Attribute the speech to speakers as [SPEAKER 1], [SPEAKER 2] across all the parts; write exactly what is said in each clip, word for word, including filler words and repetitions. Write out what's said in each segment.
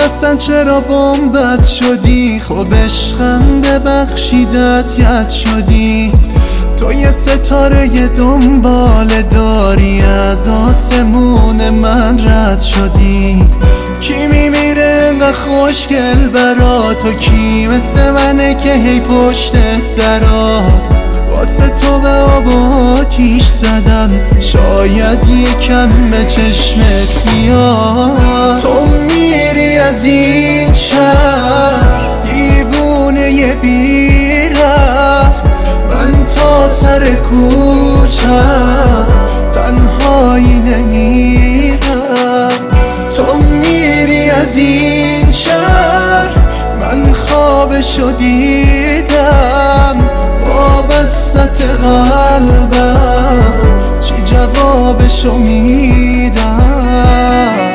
[SPEAKER 1] اصلا چرا بام بد شدی؟ خب عشقم ببخشیدت ید شدی. تو یه ستاره دنبال داری، از آسمون من رد شدی. کی میمیره انقدر خوشگل برا تو؟ کی مثل منه که هی پشت درا؟ واسه تو به آب و آتیش زدم، شاید یکم به چشمت بیاد. تو میری از این شهر دیوونه ی بی‌رحم، من تا سر کوچم تنهایی نمیرم. تو میری از این شهر، من خوابشو دیدم، وابسته قلبم چی جوابشو میدم؟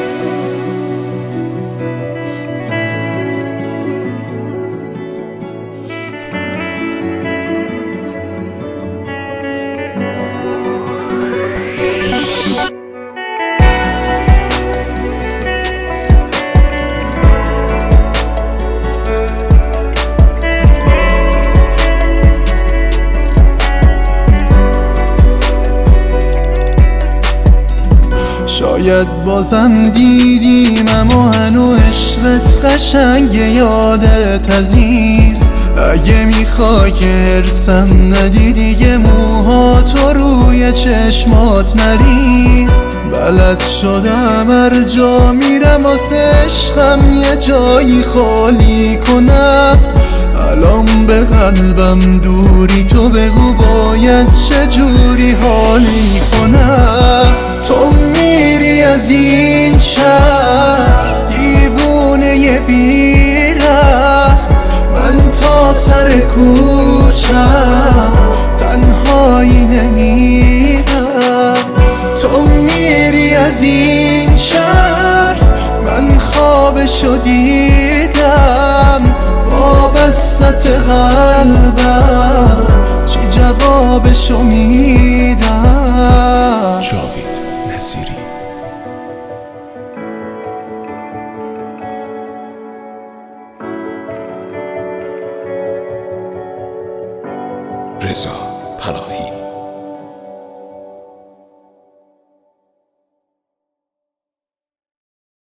[SPEAKER 1] شاید بازم دیدیم اما هنو عشقت قشنگه، یادت عزیز. اگه میخوای که هرسم ندی دیگه موهاتو روی چشمات نریز. بلد شدم هر جا میرم واسه عشقم یه جایی خالی کنم. الان به قلبم دوری، تو بگو باید چجوری حالی کنم؟ تو میری از این شهر دیوونه ی بی‌رحم، من تا سر کوچم تنهایی نمیرم. تو میری از این شهر، من خوابشو دیدم، وابسته قلبم چی جوابشو میدم؟
[SPEAKER 2] جاوید نصیری. رضا